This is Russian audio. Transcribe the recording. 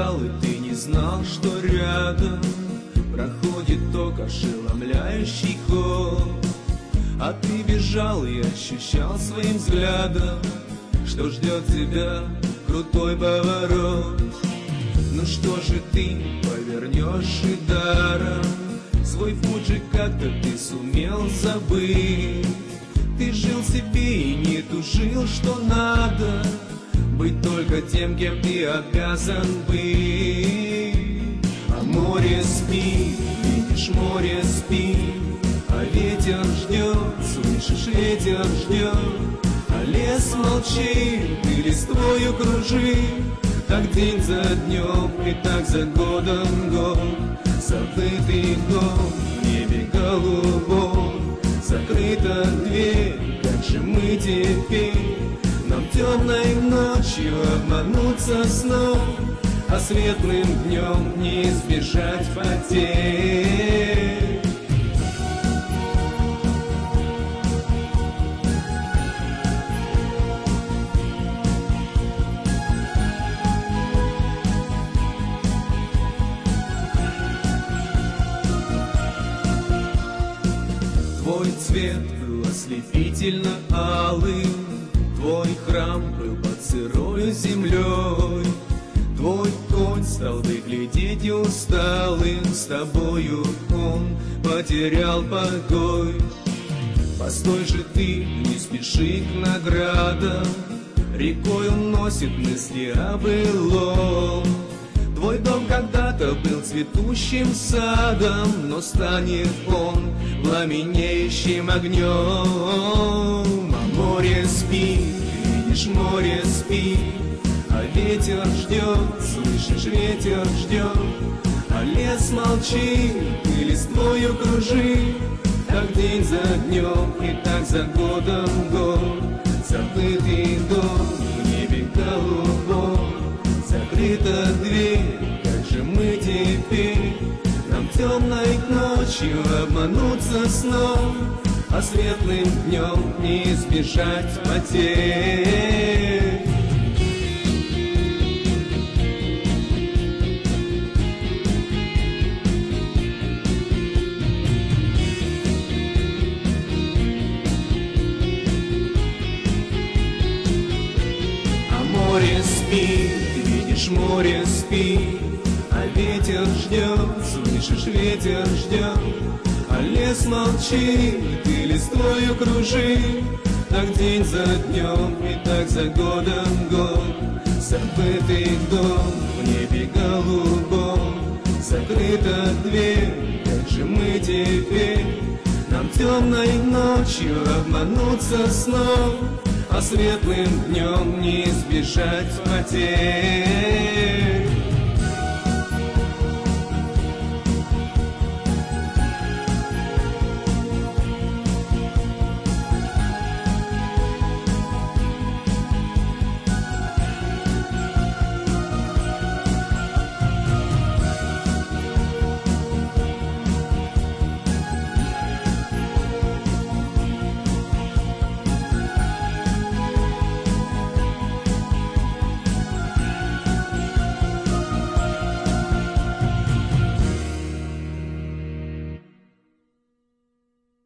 летал, и ты не знал, что рядом проходит ток, ошеломляющий ход. А ты бежал и ощущал своим взглядом, что ждет тебя крутой поворот. Ну что же ты повернешь и даром свой путь же как-то ты сумел забыть. Ты жил себе и не тужил, что надо быть только тем, кем ты обязан быть. А море спит, видишь, море спит, а ветер ждет, слышишь, ветер ждет. А лес молчит, и листвою кружит, так день за днем и так за годом год. Забытый дом в небе голубом, закрыта дверь, как же мы теперь? Нам темной ночью обмануться сном, а светлым днем не избежать потерь. Твой цвет был ослепительно алым, твой храм был под сырою землей, твой конь стал выглядеть усталым, с тобою он потерял покой. Постой же ты, не спеши к наградам, рекой уносит мысли о былом. Твой дом когда-то был цветущим садом, но станет он пламенеющим огнем. А море спит, видишь, море спит, а ветер ждет, слышишь, ветер ждет. А лес молчит, и листвою кружит, так день за днем и так за годом год. Забытый дом в небе голубом, закрыта дверь, как же мы теперь? Нам темной ночью обмануться сном, а светлым днем не избежать потерь. А море спит, видишь, море спит, а ветер ждет, слышишь, ветер ждет. А лес молчит, и листвою кружит, так день за днем и так за годом год. Забытый дом в небе голубом, закрыта дверь, как же мы теперь? Нам темной ночью обмануться сном, а светлым днем не избежать потерь.